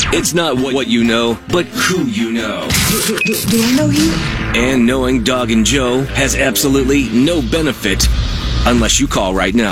It's not what you know, but who you know. Do I know you? And knowing Dog and Joe has absolutely no benefit unless you call right now.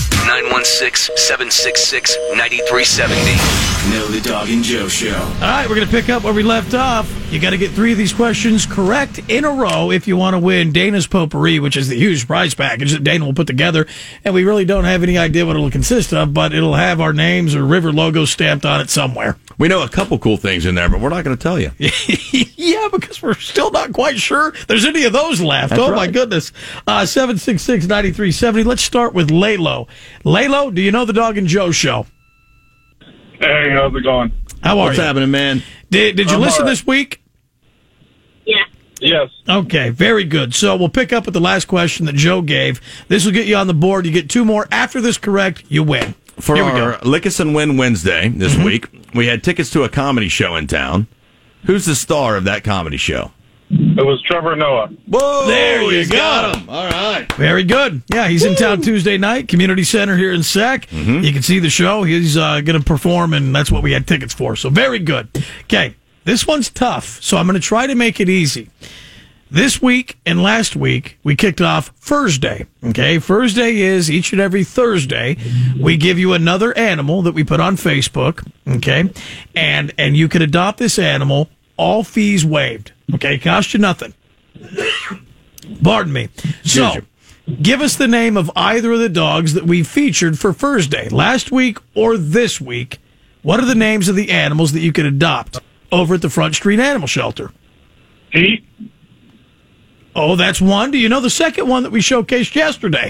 916-766-9370. Know the Dog and Joe Show. All right, we're going to pick up where we left off. You got to get 3 of these questions correct in a row if you want to win Dana's Potpourri, which is the huge prize package that Dana will put together. And we really don't have any idea what it'll consist of, but it'll have our names or River logos stamped on it somewhere. We know a couple cool things in there, but we're not going to tell you. Yeah, because we're still not quite sure there's any of those left. That's my right. goodness. 766-9370. Let's start with Laylo. Laylo, do you know the Dog and Joe Show? Hey, how's it going? How are What's you? happening, man? Did you listen all right. this week? Yeah. Yes. Okay, very good. So we'll pick up with the last question that Joe gave. This will get you on the board. You get 2 more. After this correct, you win. For Here we our go. Lick Us and Win Wednesday this week, we had tickets to a comedy show in town. Who's the star of that comedy show? It was Trevor Noah. Whoa! There you he's go. got him. All right. Very good. Yeah, he's in town Tuesday night, Community Center here in Sac. You can see the show. He's going to perform, and that's what we had tickets for. So very good. Okay, this one's tough, so I'm going to try to make it easy. This week and last week, we kicked off Thursday. Okay, Thursday is each and every Thursday. We give you another animal that we put on Facebook. Okay, and you can adopt this animal, all fees waived. Okay, cost you nothing. Pardon me. So, give us the name of either of the dogs that we featured for Thursday, last week or this week. What are the names of the animals that you could adopt over at the Front Street Animal Shelter? Pete? Oh, that's one. Do you know the second one that we showcased yesterday?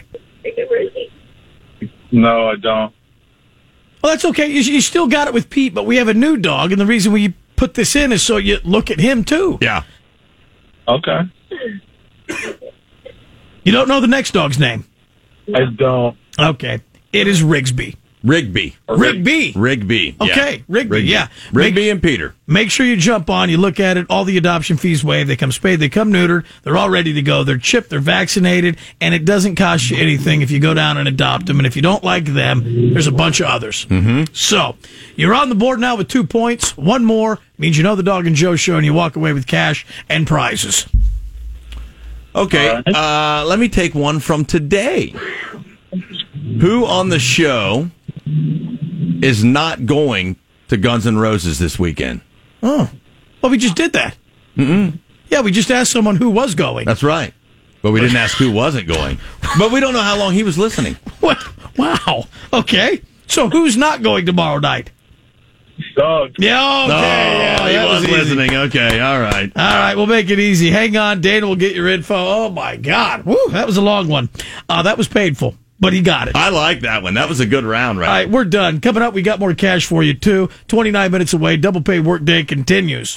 No, I don't. Well, that's okay. You still got it with Pete, but we have a new dog, and the reason we put this in is so you look at him, too. Yeah. Okay. You don't know the next dog's name? I don't. Okay. It is Rigsby. Rigby. Rigby. Rigby. Yeah. Okay, Rigby, yeah. Rigby and Peter. Make sure you jump on, you look at it, all the adoption fees waived, they come spayed, they come neutered, they're all ready to go, they're chipped, they're vaccinated, and it doesn't cost you anything if you go down and adopt them, and if you don't like them, there's a bunch of others. So, you're on the board now with 2 points, 1 more means you know the Dog and Joe Show, and you walk away with cash and prizes. Okay, let me take one from today. Who on the show is not going to Guns N' Roses this weekend? Oh, well, we just did that. Yeah, we just asked someone who was going. That's right. But we didn't ask who wasn't going. But we don't know how long he was listening. Wow. Okay. So who's not going tomorrow night? Doug. Yeah, okay. Yeah, he that was easy. listening. Okay, all right. All right, we'll make it easy. Hang on. Dana will get your info. Oh, my God. Woo, that was a long one. That was painful, but he got it. I like that one. That was a good round, right? All right, we're done. Coming up, we got more cash for you, too. 29 minutes away. Double pay workday continues.